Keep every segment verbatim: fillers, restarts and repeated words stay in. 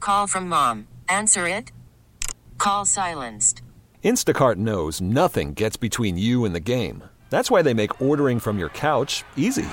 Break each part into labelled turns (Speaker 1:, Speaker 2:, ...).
Speaker 1: Call from mom. Answer it. Call silenced.
Speaker 2: Instacart knows nothing gets between you and the game. That's why they make ordering from your couch easy.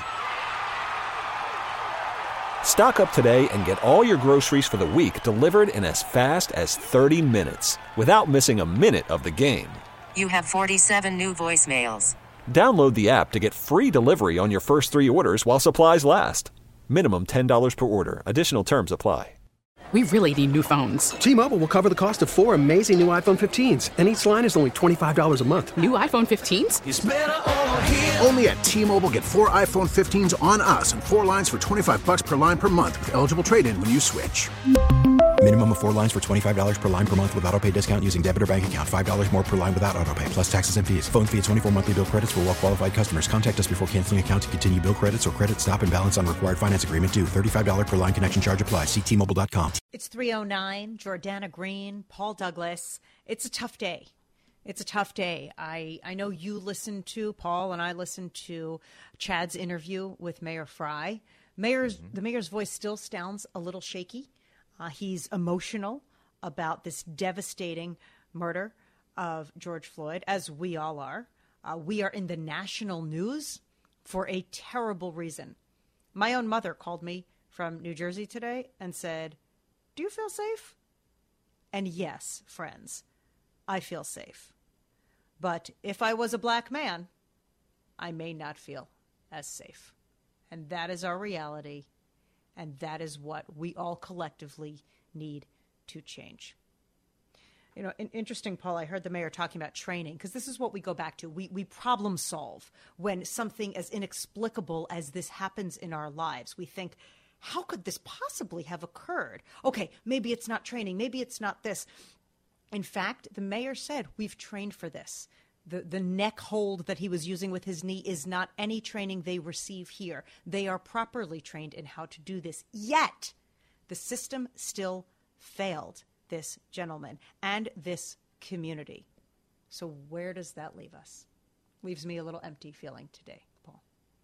Speaker 2: Stock up today and get all your groceries for the week delivered in as fast as thirty minutes without missing a minute of the game.
Speaker 1: You have forty-seven new voicemails.
Speaker 2: Download the app to get free delivery on your first three orders while supplies last. Minimum ten dollars per order. Additional terms apply.
Speaker 3: We really need new phones.
Speaker 4: T-Mobile will cover the cost of four amazing new iPhone fifteens, and each line is only twenty-five dollars a month.
Speaker 3: New iPhone fifteens?
Speaker 5: It's better over here. Only at T-Mobile, get four iPhone fifteens on us and four lines for twenty-five bucks per line per month with eligible trade-in when you switch.
Speaker 6: Minimum of four lines for twenty-five dollars per line per month with autopay discount using debit or bank account. five dollars more per line without autopay, plus taxes and fees. Phone fee at twenty-four monthly bill credits for well-qualified customers. Contact us before canceling account to continue bill credits or credit stop and balance on required finance agreement due. thirty-five dollars per line connection charge applies. See T Mobile dot com.
Speaker 7: It's three oh nine, Jordana Green, Paul Douglas. It's a tough day. It's a tough day. I, I know you listened to, Paul and I listened to Chad's interview with Mayor Frey. Mayor's, mm-hmm. The mayor's voice still sounds a little shaky. Uh, he's emotional about this devastating murder of George Floyd, as we all are. Uh, we are in the national news for a terrible reason. My own mother called me from New Jersey today and said, "Do you feel safe?" And yes, friends, I feel safe. But if I was a black man, I may not feel as safe. And that is our reality. And that is what we all collectively need to change. You know, interesting, Paul, I heard the mayor talking about training, because this is what we go back to. We we problem solve when something as inexplicable as this happens in our lives. We think, how could this possibly have occurred? Okay, maybe it's not training. Maybe it's not this. In fact, the mayor said, we've trained for this. The the neck hold that he was using with his knee is not any training they receive here. They are properly trained in how to do this. Yet, the system still failed this gentleman and this community. So where does that leave us? Leaves me a little empty feeling today, Paul.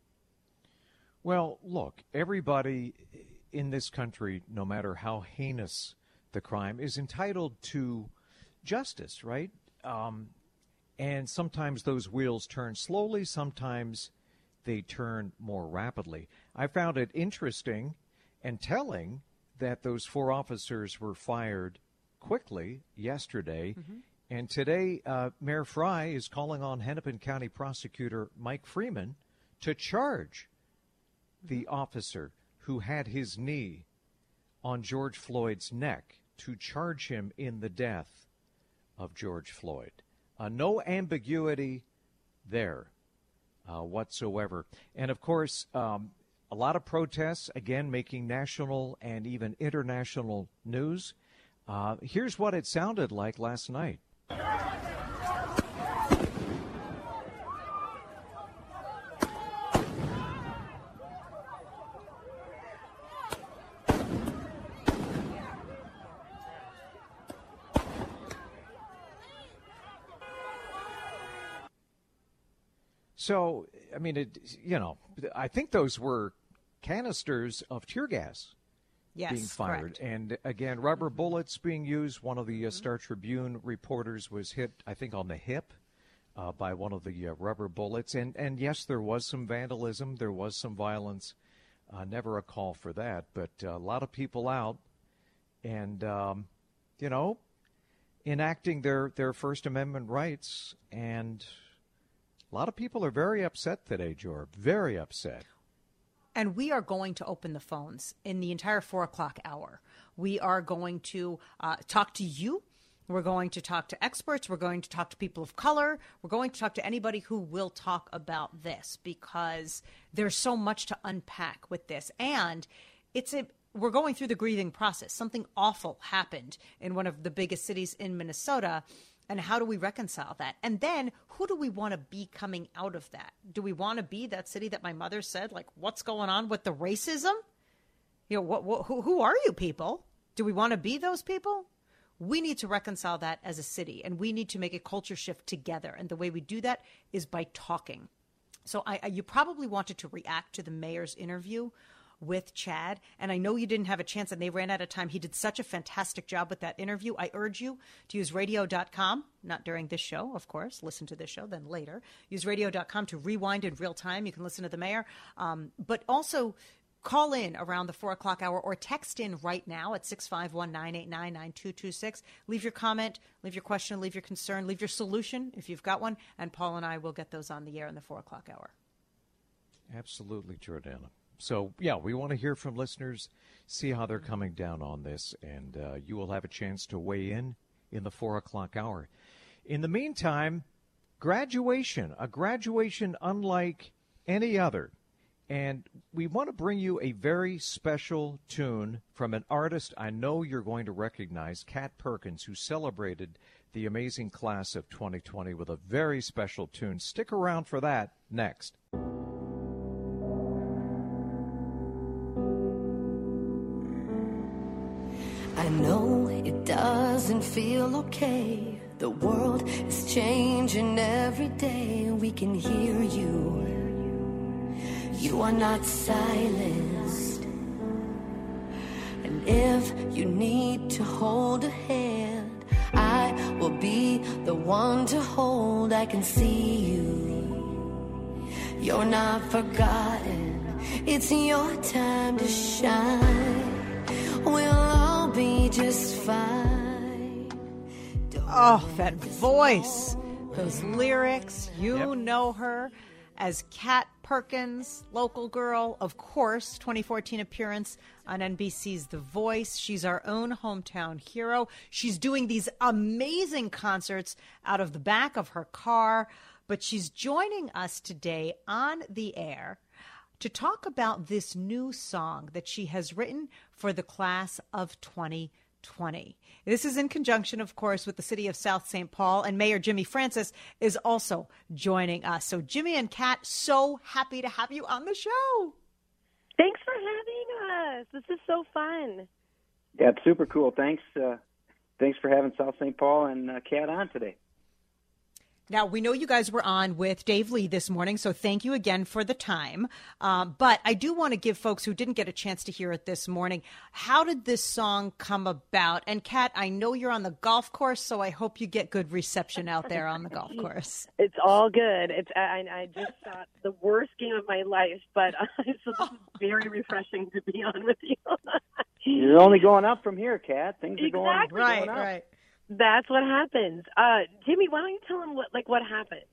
Speaker 8: Well, look, everybody in this country, no matter how heinous the crime, is entitled to justice, right? Um, and sometimes those wheels turn slowly, sometimes they turn more rapidly. I found it interesting and telling that those four officers were fired quickly yesterday. Mm-hmm. And today, uh, Mayor Frey is calling on Hennepin County Prosecutor Mike Freeman to charge the officer who had his knee on George Floyd's neck, to charge him in the death of George Floyd. Uh, no ambiguity there uh, whatsoever. And, of course, um, a lot of protests, again, making national and even international news. Uh, here's what it sounded like last night. So, I mean, it, you know, I think those were canisters of tear gas
Speaker 7: yes,
Speaker 8: being fired.
Speaker 7: Correct.
Speaker 8: And, again, rubber bullets being used. One of the uh, Star Tribune reporters was hit, I think, on the hip uh, by one of the uh, rubber bullets. And, and, yes, there was some vandalism. There was some violence. Uh, never a call for that. But uh, a lot of people out and, um, you know, enacting their, their First Amendment rights. And a lot of people are very upset today, Jorb, very upset.
Speaker 7: And we are going to open the phones in the entire four o'clock hour. We are going to uh, talk to you. We're going to talk to experts. We're going to talk to people of color. We're going to talk to anybody who will talk about this, because there's so much to unpack with this. And it's a we're going through the grieving process. Something awful happened in one of the biggest cities in Minnesota. And how do we reconcile that? And then who do we want to be coming out of that? Do we want to be that city that my mother said, like, what's going on with the racism? You know, what, what, who, who are you people? Do we want to be those people? We need to reconcile that as a city, and we need to make a culture shift together. And the way we do that is by talking. So I, I, you probably wanted to react to the mayor's interview with Chad. And I know you didn't have a chance and they ran out of time. He did such a fantastic job with that interview. I urge you to use radio dot com, not during this show, of course. Listen to this show, then later. Use radio dot com to rewind in real time. You can listen to the mayor. Um, but also call in around the four o'clock hour or text in right now at six five one, nine eight nine, nine two two six. Leave your comment, leave your question, leave your concern, leave your solution if you've got one, and Paul and I will get those on the air in the four o'clock hour.
Speaker 8: Absolutely, Jordana. So, yeah, we want to hear from listeners, see how they're coming down on this, and uh, you will have a chance to weigh in in the four o'clock hour. In the meantime, graduation, a graduation unlike any other. And we want to bring you a very special tune from an artist I know you're going to recognize, Kat Perkins, who celebrated the amazing class of twenty twenty with a very special tune. Stick around for that next.
Speaker 9: I know it doesn't feel okay. The world is changing every day. We can hear you. You are not silenced. And if you need to hold a hand, I will be the one to hold. I can see you. You're not forgotten. It's your time to shine. We'll all be just fine. Don't
Speaker 7: Oh, that voice, those lyrics, you
Speaker 8: Yep.
Speaker 7: know her as Kat Perkins, local girl, of course, twenty fourteen appearance on N B C's The Voice. She's our own hometown hero. She's doing these amazing concerts out of the back of her car, but she's joining us today on the air to talk about this new song that she has written for the class of twenty twenty. This is in conjunction, of course, with the city of South Saint Paul, and Mayor Jimmy Francis is also joining us. So Jimmy and Kat, so happy to have you on the show.
Speaker 10: Thanks for having us. This is so fun.
Speaker 11: Yeah, it's super cool. Thanks uh, thanks for having South Saint Paul and uh, Kat on today.
Speaker 7: Now, we know you guys were on with Dave Lee this morning, so thank you again for the time. Um, but I do want to give folks who didn't get a chance to hear it this morning, how did this song come about? And Kat, I know you're on the golf course, so I hope you get good reception out there on the golf course.
Speaker 10: It's all good. It's I, I just thought the worst game of my life, but uh, so this is very refreshing to be on with you.
Speaker 11: You're only going up from here, Kat. Things are
Speaker 10: exactly.
Speaker 11: going,
Speaker 7: right,
Speaker 11: going up.
Speaker 7: right.
Speaker 10: That's what happens. Uh, Jimmy, why don't you tell him what like what happened?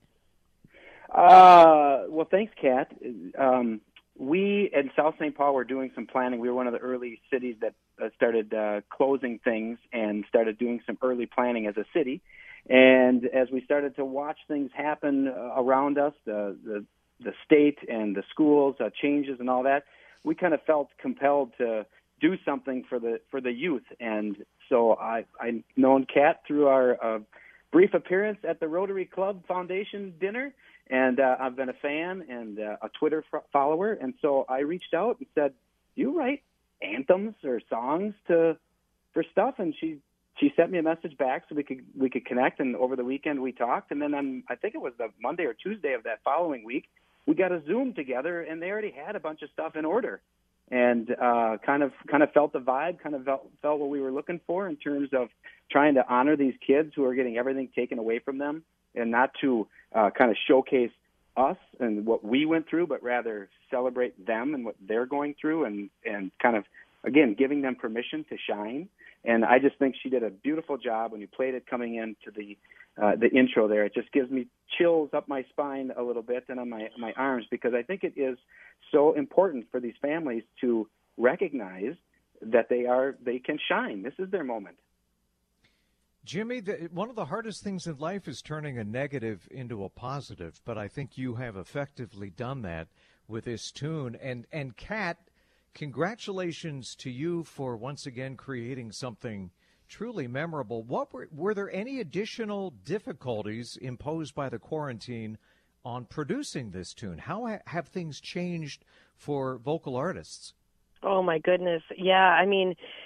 Speaker 11: Uh, well, thanks, Kat. Um, we at South Saint Paul were doing some planning. We were one of the early cities that uh, started uh, closing things and started doing some early planning as a city. And as we started to watch things happen uh, around us, the, the the state and the schools uh, changes and all that, we kind of felt compelled to do something for the for the youth. And so I I known Kat through our uh, brief appearance at the Rotary Club Foundation dinner, and uh, I've been a fan and uh, a Twitter f- follower. And so I reached out and said, "Do you write anthems or songs to for stuff?" And she she sent me a message back so we could we could connect. And over the weekend we talked, and then on I think it was the Monday or Tuesday of that following week, we got a Zoom together, and they already had a bunch of stuff in order. And uh, kind of kind of felt the vibe, kind of felt, felt what we were looking for in terms of trying to honor these kids who are getting everything taken away from them, and not to uh, kind of showcase us and what we went through, but rather celebrate them and what they're going through, and, and kind of, again, giving them permission to shine. And I just think she did a beautiful job when you played it coming into the uh, the intro there. It just gives me chills up my spine a little bit and on my my arms, because I think it is so important for these families to recognize that they are they can shine. This is their moment.
Speaker 8: Jimmy, the, one of the hardest things in life is turning a negative into a positive, but I think you have effectively done that with this tune. And, and Kat, congratulations to you for once again creating something truly memorable. What were, were there any additional difficulties imposed by the quarantine on producing this tune? How ha- have things changed for vocal artists?
Speaker 10: Oh, my goodness. Yeah, I mean,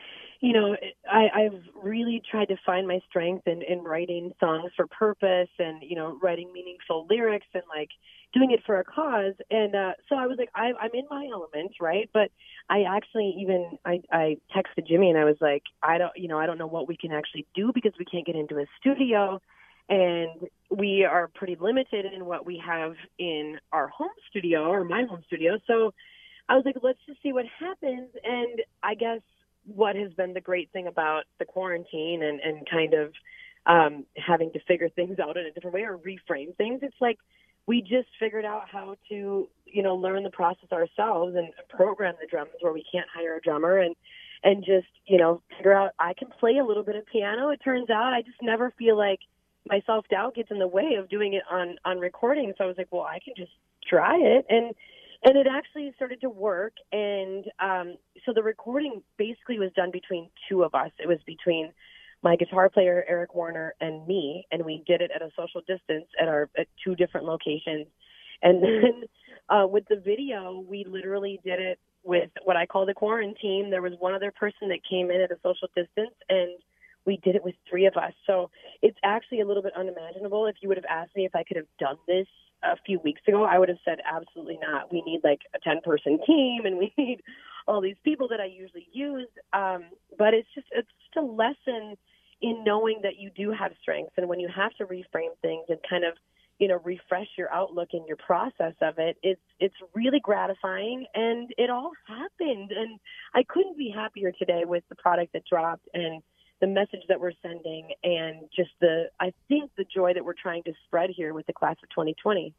Speaker 10: you know, I, I've really tried to find my strength in, in writing songs for purpose and, you know, writing meaningful lyrics and, like, doing it for a cause. And uh, so I was like, I, I'm in my element, right? But I actually even, I, I texted Jimmy and I was like, I don't, you know, I don't know what we can actually do because we can't get into a studio. And we are pretty limited in what we have in our home studio or my home studio. So I was like, let's just see what happens. And I guess what has been the great thing about the quarantine and, and kind of um, having to figure things out in a different way or reframe things, it's like we just figured out how to, you know, learn the process ourselves and program the drums where we can't hire a drummer and, and just, you know, figure out I can play a little bit of piano. It turns out I just never feel like my self-doubt gets in the way of doing it on, on recording. So I was like, well, I can just try it. And, and it actually started to work. And um, so the recording basically was done between two of us. It was between my guitar player, Eric Warner, and me. And we did it at a social distance at our at two different locations. And then uh, with the video, we literally did it with what I call the quarantine. There was one other person that came in at a social distance, and we did it with three of us. So it's actually a little bit unimaginable. If you would have asked me if I could have done this a few weeks ago, I would have said absolutely not. We need like a ten-person team, and we need all these people that I usually use. Um, but it's just it's just a lesson in knowing that you do have strengths, and when you have to reframe things and kind of, you know, refresh your outlook and your process of it, it's it's really gratifying, and it all happened. And I couldn't be happier today with the product that dropped and the message that we're sending, and just the, I think, the joy that we're trying to spread here with the class of twenty twenty.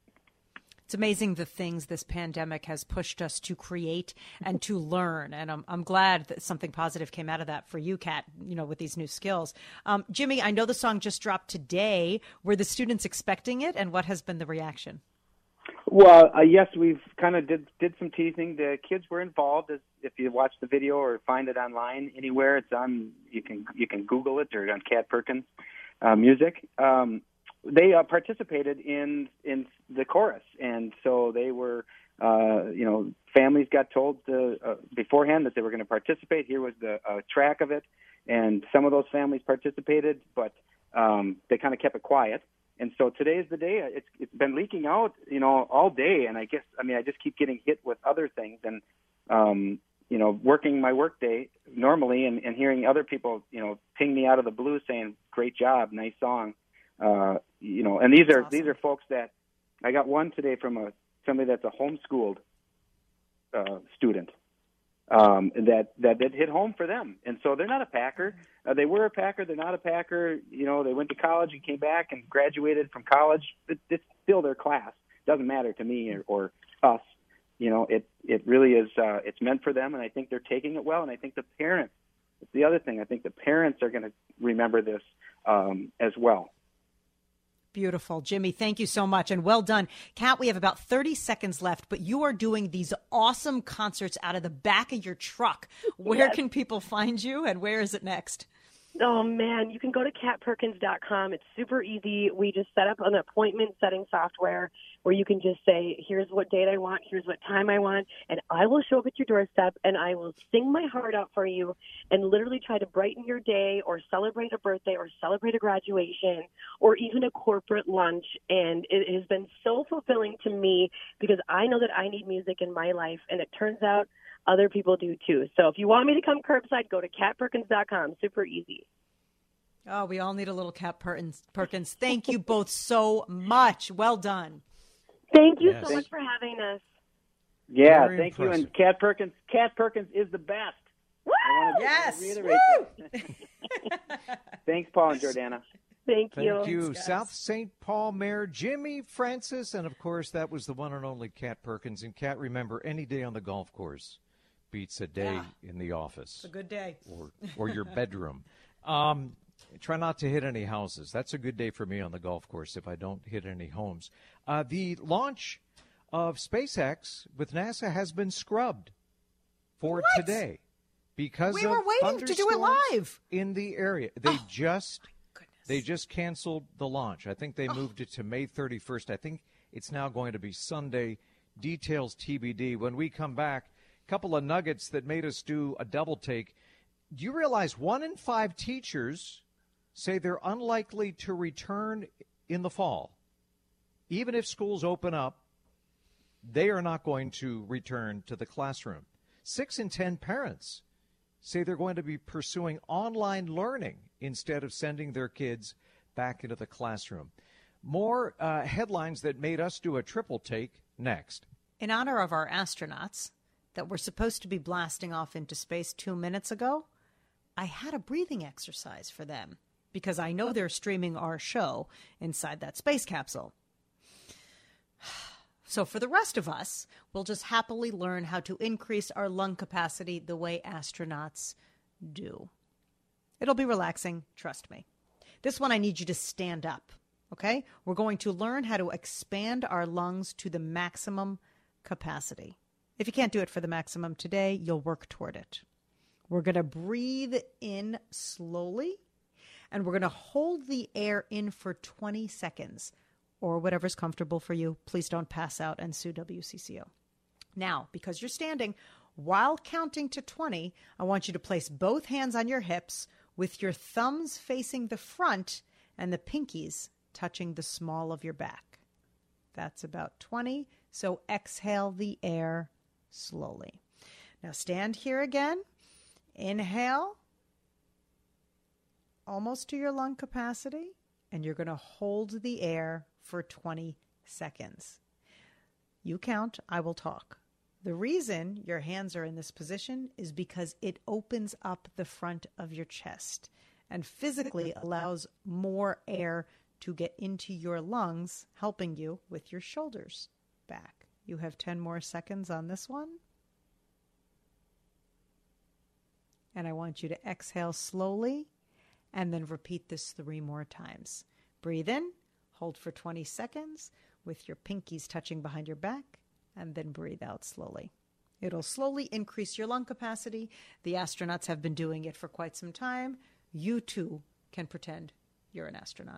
Speaker 7: It's amazing the things this pandemic has pushed us to create and to learn. And I'm, I'm glad that something positive came out of that for you, Kat, you know, with these new skills. Um, Jimmy, I know the song just dropped today. Were the students expecting it, and what has been the reaction?
Speaker 11: Well, uh, yes, we've kind of did did some teasing. The kids were involved. As if you watch the video or find it online anywhere, it's on. You can you can Google it or on Kat Perkins uh, Music. Um, they uh, participated in in the chorus, and so they were. Uh, you know, families got told to, uh, beforehand that they were going to participate. Here was the uh, track of it, and some of those families participated, but um, they kind of kept it quiet. And so today is the day. It's it's been leaking out, you know, all day. And I guess, I mean, I just keep getting hit with other things. And, um, you know, working my work day normally and, and hearing other people, you know, ping me out of the blue saying, great job, nice song. Uh, you know, and these are, awesome. these are folks that, I got one today from a somebody that's a homeschooled uh, student. Um, that, that that hit home for them. And so they're not a Packer. Uh, they were a Packer. They're not a Packer. You know, they went to college and came back and graduated from college. It, it's still their class. Doesn't matter to me or, or us. You know, it, it really is, uh, it's meant for them, and I think they're taking it well. And I think the parents, it's the other thing, I think the parents are going to remember this um, as well.
Speaker 7: Beautiful. Jimmy, thank you so much. And well done. Kat, we have about thirty seconds left, but you are doing these awesome concerts out of the back of your truck. Where yes. can people find you, and where is it next?
Speaker 10: Oh, man, you can go to kat perkins dot com. It's super easy. We just set up an appointment setting software where you can just say, here's what date I want, here's what time I want, and I will show up at your doorstep, and I will sing my heart out for you and literally try to brighten your day or celebrate a birthday or celebrate a graduation or even a corporate lunch. And it has been so fulfilling to me because I know that I need music in my life, and it turns out other people do too. So if you want me to come curbside, go to kat perkins dot com. Super easy.
Speaker 7: Oh, we all need a little Kat Perkins. Perkins. Thank you both so much. Well done.
Speaker 10: Thank you
Speaker 11: yes.
Speaker 10: so much for having us.
Speaker 11: Yeah,
Speaker 8: Very
Speaker 11: thank
Speaker 8: impressive.
Speaker 11: you. And Kat Perkins, Kat Perkins is the best.
Speaker 10: Woo!
Speaker 11: I want to
Speaker 7: yes.
Speaker 11: reiterate that. Thanks, Paul and Jordana.
Speaker 10: Thank you.
Speaker 8: Thank you.
Speaker 7: Thanks,
Speaker 8: South Saint Paul Mayor Jimmy Francis. And, of course, that was the one and only Kat Perkins. And, Kat, remember, any day on the golf course beats a day
Speaker 7: yeah.
Speaker 8: in the office.
Speaker 7: It's a good day.
Speaker 8: Or, or your bedroom. Um, try not to hit any houses. That's a good day for me on the golf course if I don't hit any homes. Uh, the launch of SpaceX with NASA has been scrubbed for
Speaker 7: what?
Speaker 8: today because
Speaker 7: we
Speaker 8: of
Speaker 7: were waiting to do it live
Speaker 8: in the area. They
Speaker 7: oh,
Speaker 8: just
Speaker 7: goodness.
Speaker 8: they just canceled the launch. I think they oh. moved it to May thirty-first. I think it's now going to be Sunday. Details T B D. When we come back, a couple of nuggets that made us do a double take. do you realize one in five teachers say they're unlikely to return in the fall? Even if schools open up, they are not going to return to the classroom. Six in ten parents say they're going to be pursuing online learning instead of sending their kids back into the classroom. More uh, headlines that made us do a triple take next.
Speaker 7: In honor of our astronauts that were supposed to be blasting off into space two minutes ago, I had a breathing exercise for them because I know they're streaming our show inside that space capsule. So for the rest of us, we'll just happily learn how to increase our lung capacity the way astronauts do. It'll be relaxing, trust me. This one I need you to stand up, okay? We're going to learn how to expand our lungs to the maximum capacity. If you can't do it for the maximum today, you'll work toward it. We're going to breathe in slowly, and we're going to hold the air in for twenty seconds. Or whatever's comfortable for you. Please don't pass out and sue W C C O. Now, because you're standing, while counting to twenty, I want you to place both hands on your hips with your thumbs facing the front and the pinkies touching the small of your back. That's about twenty. So exhale the air slowly. Now stand here again. Inhale, almost to your lung capacity, and you're going to hold the air for twenty seconds. You count, I will talk. The reason your hands are in this position is because it opens up the front of your chest and physically allows more air to get into your lungs, helping you with your shoulders back. You have ten more seconds on this one. And I want you to exhale slowly and then repeat this three more times. Breathe in. Hold for twenty seconds with your pinkies touching behind your back, and then breathe out slowly. It'll slowly increase your lung capacity. The astronauts have been doing it for quite some time. You too can pretend you're an astronaut.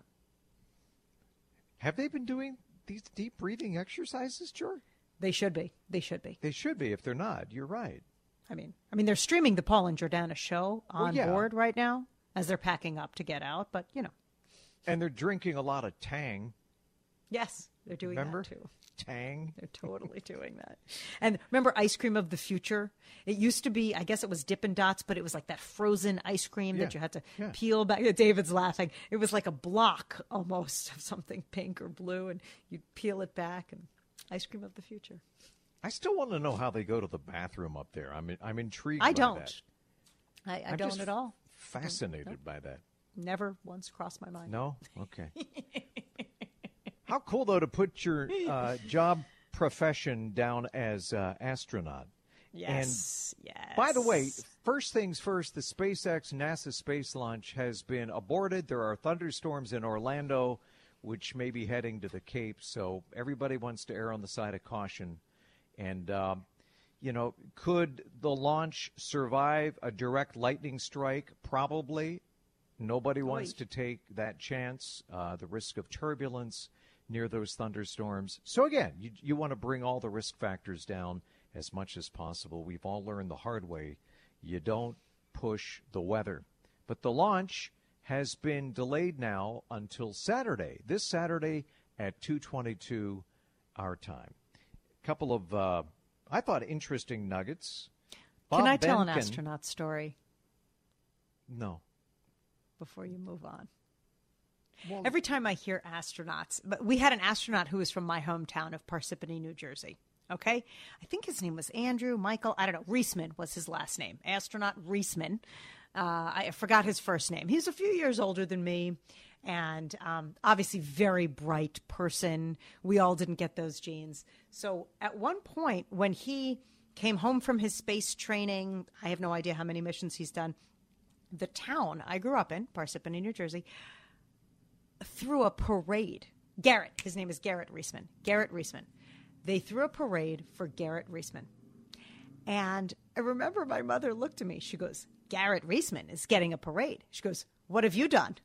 Speaker 8: Have they been doing these deep breathing exercises, Jor?
Speaker 7: They should be. They should be.
Speaker 8: They should be if they're not. You're right.
Speaker 7: I mean, I mean, they're streaming the Paul and Jordana show on
Speaker 8: well, yeah.
Speaker 7: board right now as they're packing up to get out, but, you know.
Speaker 8: And they're drinking a lot of Tang.
Speaker 7: Yes, they're doing
Speaker 8: remember?
Speaker 7: that too.
Speaker 8: Tang.
Speaker 7: They're totally doing that. And remember Ice Cream of the Future? It used to be, I guess it was Dippin' Dots, but it was like that frozen ice cream
Speaker 8: yeah.
Speaker 7: that you had to
Speaker 8: yeah.
Speaker 7: peel back. David's laughing. It was like a block almost of something pink or blue, and you'd peel it back. And Ice Cream of the Future.
Speaker 8: I still want to know how they go to the bathroom up there. I'm I'm intrigued
Speaker 7: I
Speaker 8: by
Speaker 7: don't.
Speaker 8: that.
Speaker 7: I, I
Speaker 8: I'm
Speaker 7: don't
Speaker 8: just
Speaker 7: at all.
Speaker 8: Fascinated
Speaker 7: nope.
Speaker 8: by that.
Speaker 7: Never once crossed my mind.
Speaker 8: No? Okay. How cool, though, to put your uh, job profession down as uh, astronaut.
Speaker 7: Yes,
Speaker 8: and
Speaker 7: yes.
Speaker 8: By the way, first things first, the SpaceX NASA space launch has been aborted. There are thunderstorms in Orlando, which may be heading to the Cape, so everybody wants to err on the side of caution. And, um, you know, could the launch survive a direct lightning strike? Probably. Nobody wants
Speaker 7: Oy.
Speaker 8: to take that chance, uh, the risk of turbulence near those thunderstorms. So, again, you, you want to bring all the risk factors down as much as possible. We've all learned the hard way. You don't push the weather. But the launch has been delayed now until Saturday, this Saturday at two twenty-two our time. A couple of, uh, I thought, interesting nuggets. Bob
Speaker 7: Can I tell
Speaker 8: Behnken,
Speaker 7: an astronaut story?
Speaker 8: No.
Speaker 7: Before you move on.
Speaker 8: Well,
Speaker 7: Every time I hear astronauts, but we had an astronaut who was from my hometown of Parsippany, New Jersey. Okay? I think his name was Andrew, Michael, I don't know. Reisman was his last name. Astronaut Reisman. Uh, I forgot his first name. He's a few years older than me and um, obviously very bright person. We all didn't get those genes. So at one point when he came home from his space training, I have no idea how many missions he's done, the town I grew up in, Parsippany, New Jersey, threw a parade. Garrett, his name is Garrett Reisman. Garrett Reisman. They threw a parade for Garrett Reisman. And I remember my mother looked at me. She goes, Garrett Reisman is getting a parade. She goes, what have you done?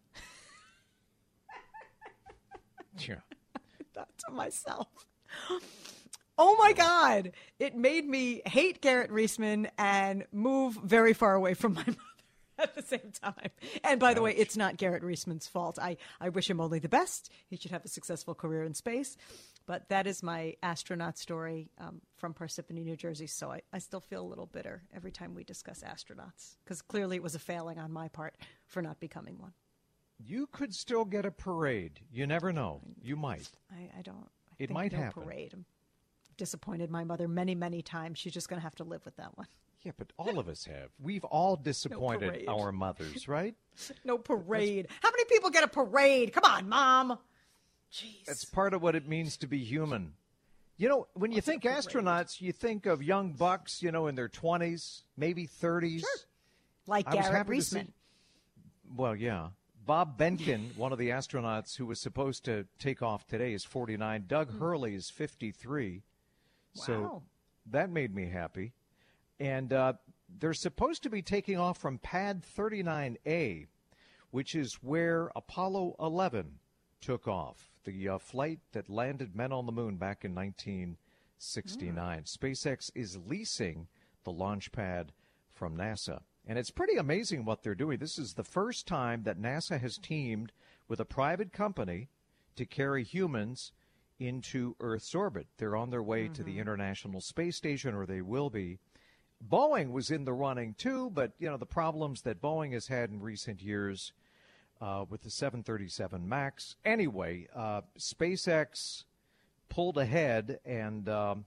Speaker 8: Sure.
Speaker 7: I thought to myself, oh my God, it made me hate Garrett Reisman and move very far away from my mother. at the same time. And by the way, it's not Garrett Reisman's fault. I, I wish him only the best. He should have a successful career in space. But that is my astronaut story um, from Parsippany, New Jersey. So I, I still feel a little bitter every time we discuss astronauts, because clearly it was a failing on my part for not becoming one.
Speaker 8: You could still get a parade. You never know. You might.
Speaker 7: I, I don't. I
Speaker 8: it
Speaker 7: think
Speaker 8: might
Speaker 7: no
Speaker 8: happen.
Speaker 7: Parade. I'm disappointed my mother many, many times. She's just going to have to live with that one.
Speaker 8: Yeah, but all of us have. We've all disappointed
Speaker 7: no
Speaker 8: our mothers, right?
Speaker 7: No parade. That's... How many people get a parade? Come on, Mom. Jeez.
Speaker 8: That's part of what it means to be human. You know, when you
Speaker 7: What's
Speaker 8: think astronauts, you think of young bucks, you know, in their twenties, maybe thirties.
Speaker 7: Sure. Like
Speaker 8: I
Speaker 7: Garrett Reisman.
Speaker 8: See... Well, yeah. Bob Behnken, one of the astronauts who was supposed to take off today, is forty-nine. Doug Hurley is fifty-three.
Speaker 7: Wow.
Speaker 8: So that made me happy. And uh, they're supposed to be taking off from Pad thirty-nine A, which is where Apollo eleven took off, the uh, flight that landed men on the moon back in nineteen sixty-nine. Mm. SpaceX is leasing the launch pad from NASA. And it's pretty amazing what they're doing. This is the first time that NASA has teamed with a private company to carry humans into Earth's orbit. They're on their way mm-hmm. to the International Space Station, or they will be. Boeing was in the running, too, but, you know, the problems that Boeing has had in recent years uh, with the seven thirty-seven MAX. Anyway, uh, SpaceX pulled ahead, and um,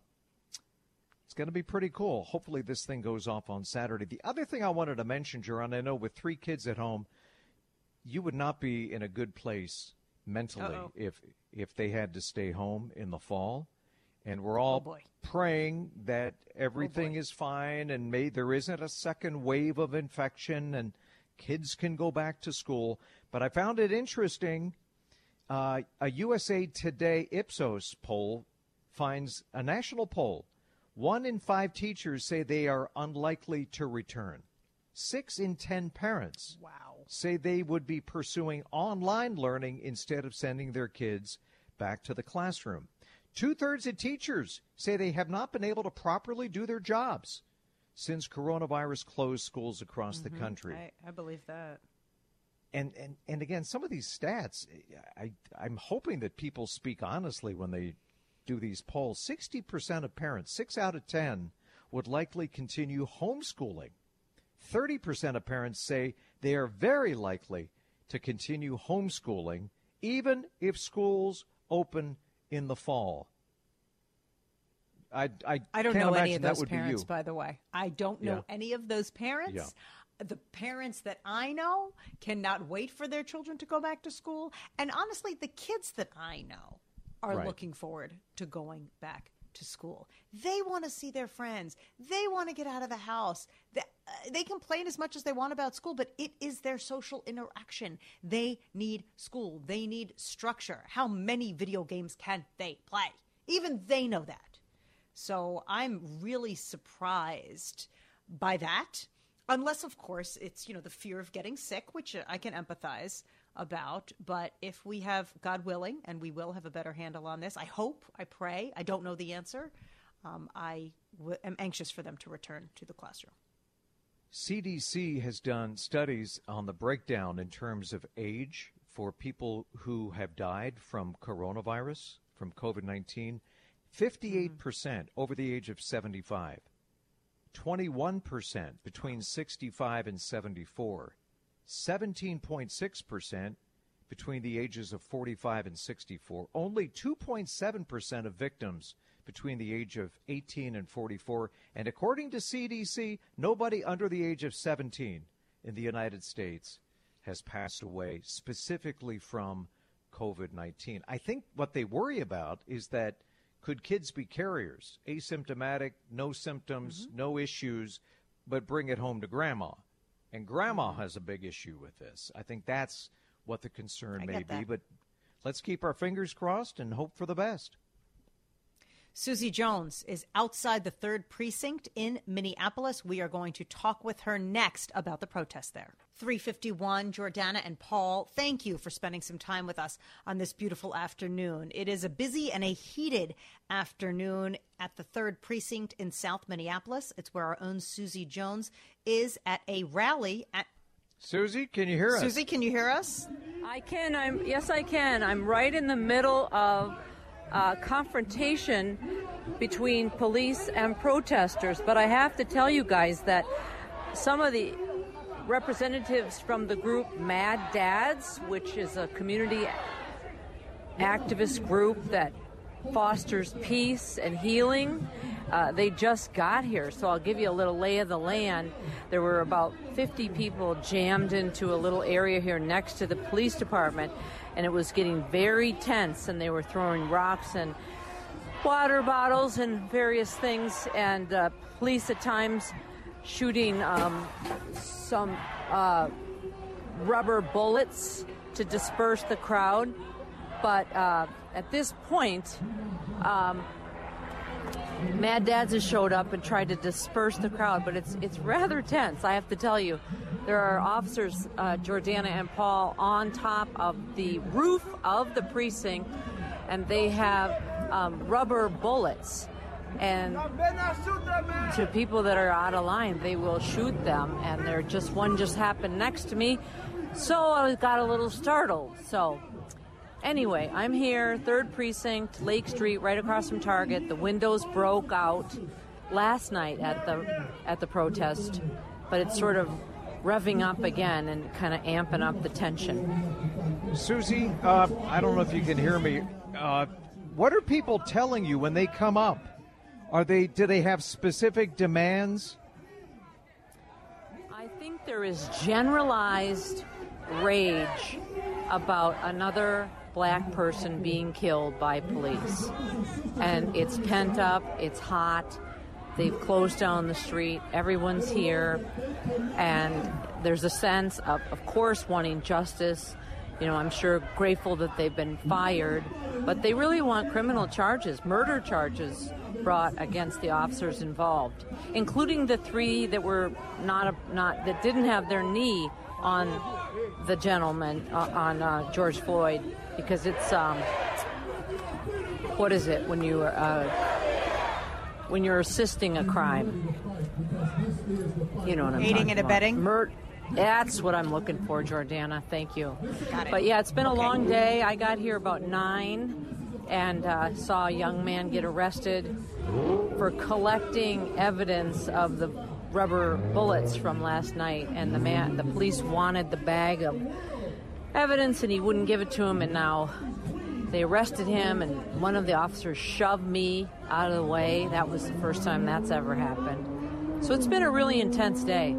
Speaker 8: it's going to be pretty cool. Hopefully this thing goes off on Saturday. The other thing I wanted to mention, Jaron, I know with three kids at home, you would not be in a good place mentally Uh-oh. if if they had to stay home in the fall. And we're all
Speaker 7: oh
Speaker 8: praying that everything
Speaker 7: oh
Speaker 8: is fine and may, there isn't a second wave of infection and kids can go back to school. But I found it interesting. Uh, a U S A Today Ipsos poll finds a national poll. One in five teachers say they are unlikely to return. Six in ten parents
Speaker 7: wow.
Speaker 8: say they would be pursuing online learning instead of sending their kids back to the classroom. Two-thirds of teachers say they have not been able to properly do their jobs since coronavirus closed schools across
Speaker 7: mm-hmm.
Speaker 8: the country.
Speaker 7: I, I believe that.
Speaker 8: And, and and again, some of these stats, I, I'm hoping that people speak honestly when they do these polls. sixty percent of parents, six out of ten, would likely continue homeschooling. thirty percent of parents say they are very likely to continue homeschooling, even if schools open in the fall. I, I,
Speaker 7: I don't
Speaker 8: can't
Speaker 7: know
Speaker 8: imagine
Speaker 7: any of
Speaker 8: that
Speaker 7: those
Speaker 8: would
Speaker 7: parents,
Speaker 8: be you.
Speaker 7: by the way. I don't know
Speaker 8: Yeah.
Speaker 7: any of those parents.
Speaker 8: Yeah.
Speaker 7: The parents that I know cannot wait for their children to go back to school. And honestly, the kids that I know are
Speaker 8: Right.
Speaker 7: looking forward to going back to school. They want to see their friends. They want to get out of the house. They, uh, they complain as much as they want about school, but it is their social interaction. They need school. They need structure. How many video games can they play? Even they know that. So I'm really surprised by that, unless, of course, it's, you know, the fear of getting sick, which I can empathize about. But if we have, God willing, and we will have a better handle on this, I hope, I pray, I don't know the answer, um, I w- am anxious for them to return to the classroom.
Speaker 8: C D C has done studies on the breakdown in terms of age for people who have died from coronavirus, from covid nineteen. fifty-eight percent mm-hmm. over the age of seventy-five. twenty-one percent between sixty-five and seventy-four. seventeen point six percent between the ages of forty-five and sixty-four. Only two point seven percent of victims between the age of eighteen and forty-four. And according to C D C, nobody under the age of seventeen in the United States has passed away specifically from covid nineteen. I think what they worry about is that could kids be carriers, asymptomatic, no symptoms, mm-hmm. no issues, but bring it home to grandma? And grandma mm-hmm. has a big issue with this. I think that's what the concern
Speaker 7: I
Speaker 8: may
Speaker 7: get
Speaker 8: be.
Speaker 7: that.
Speaker 8: But let's keep our fingers crossed and hope for the best.
Speaker 7: Susie Jones is outside the third precinct in Minneapolis. We are going to talk with her next about the protest there. three fifty-one, Jordana and Paul, thank you for spending some time with us on this beautiful afternoon. It is a busy and a heated afternoon at the third precinct in South Minneapolis. It's where our own Susie Jones is at a rally at
Speaker 8: Susie, can you hear us?
Speaker 7: Susie, can you hear us?
Speaker 12: I can. I'm yes, I can. I'm right in the middle of a confrontation between police and protesters. But I have to tell you guys that some of the representatives from the group Mad Dads, which is a community activist group that fosters peace and healing, uh, they just got here. So I'll give you a little lay of the land. There were about fifty people jammed into a little area here next to the police department, and it was getting very tense, and they were throwing rocks and water bottles and various things, and uh, police at times shooting um, some uh, rubber bullets to disperse the crowd. But uh, at this point, um, Mad Dads has showed up and tried to disperse the crowd, but it's it's rather tense, I have to tell you. There are officers, uh, Jordana and Paul, on top of the roof of the precinct, and they have um, rubber bullets. And to people that are out of line, they will shoot them, and they're just one just happened next to me, so I got a little startled. So anyway, I'm here, third Precinct, Lake Street, right across from Target. The windows broke out last night at the at the protest, but it's sort of revving up again and kind of amping up the tension.
Speaker 8: Susie, uh, I don't know if you can hear me. Uh, what are people telling you when they come up? Are they? Do they have specific demands?
Speaker 12: I think there is generalized rage about another black person being killed by police. And it's pent up, it's hot, they've closed down the street, everyone's here, and there's a sense of, of course, wanting justice. You know, I'm sure grateful that they've been fired, but they really want criminal charges, murder charges brought against the officers involved, including the three that were not, a, not that didn't have their knee on the gentleman, uh, on uh, George Floyd, because it's um, what is it when you uh, when you're assisting a crime? You know what I'm
Speaker 7: Aiding
Speaker 12: talking
Speaker 7: and
Speaker 12: about.
Speaker 7: abetting?
Speaker 12: Mur- That's what I'm looking for, Jordana. Thank you.
Speaker 7: Got it.
Speaker 12: But yeah, it's been
Speaker 7: Okay.
Speaker 12: a long day. I got here about nine and uh, saw a young man get arrested for collecting evidence of the rubber bullets from last night, and the man, the police wanted the bag of evidence, and he wouldn't give it to him, and now they arrested him, and one of the officers shoved me out of the way. That was the first time that's ever happened. So it's been a really intense day.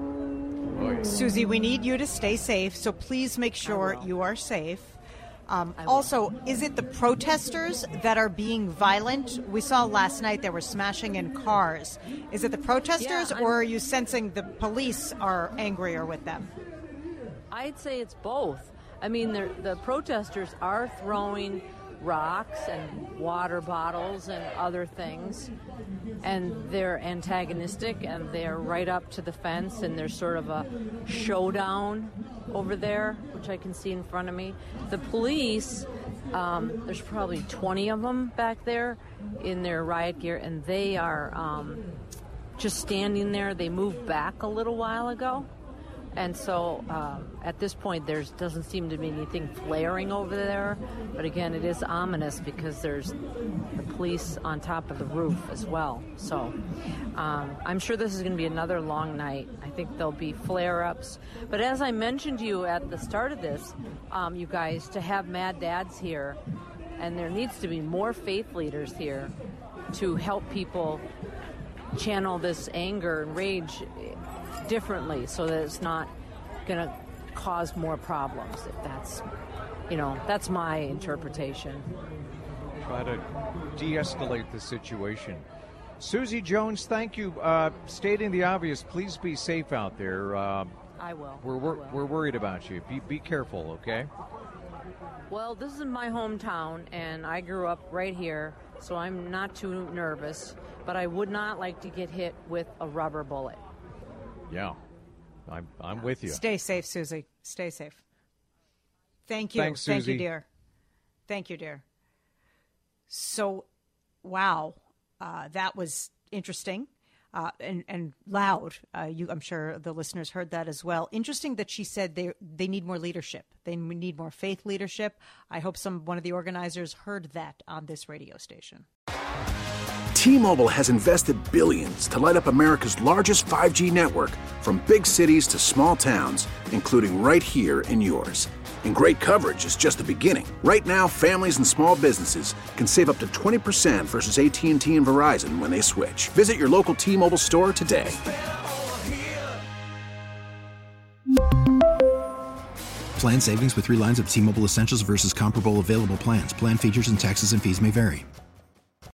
Speaker 7: Susie, we need you to stay safe, so please make sure you are safe. Um, also, is it the protesters that are being violent? We saw last night they were smashing in cars. Is it the protesters,
Speaker 12: Yeah,
Speaker 7: or are you sensing the police are angrier with them?
Speaker 12: I'd say it's both. I mean, the, the protesters are throwing rocks and water bottles and other things, and they're antagonistic, and they're right up to the fence, and there's sort of a showdown over there, which I can see in front of me. The police, um, there's probably twenty of them back there in their riot gear, and they are um, just standing there. They moved back a little while ago. And so um, at this point, there doesn't seem to be anything flaring over there. But again, it is ominous because there's the police on top of the roof as well. So um, I'm sure this is going to be another long night. I think there'll be flare-ups. But as I mentioned to you at the start of this, um, you guys, to have Mad Dads here, and there needs to be more faith leaders here to help people channel this anger and rage differently, so that it's not going to cause more problems. If that's, you know, that's my interpretation.
Speaker 8: Try to de-escalate the situation. Susie Jones, thank you. Uh, stating the obvious, please be safe out there. Uh,
Speaker 12: I will.
Speaker 8: We're we're,
Speaker 12: I will.
Speaker 8: we're worried about you. Be be careful, okay?
Speaker 12: Well, this is my hometown, and I grew up right here, so I'm not too nervous. But I would not like to get hit with a rubber bullet.
Speaker 8: Yeah, I'm I'm with you.
Speaker 7: Stay safe, Susie. Stay safe. Thank you.
Speaker 8: Thanks,
Speaker 7: Thank you,
Speaker 8: Susie.
Speaker 7: dear. Thank you, dear. So, wow, uh, that was interesting. uh, and, and loud. Uh, you, I'm sure the listeners heard that as well. Interesting that she said they they need more leadership. They need more faith leadership. I hope some one of the organizers heard that on this radio station.
Speaker 5: T-Mobile has invested billions to light up America's largest five G network, from big cities to small towns, including right here in yours. And great coverage is just the beginning. Right now, families and small businesses can save up to twenty percent versus A T and T and Verizon when they switch. Visit your local T-Mobile store today.
Speaker 6: Plan savings with three lines of T-Mobile Essentials versus comparable available plans. Plan features and taxes and fees may vary.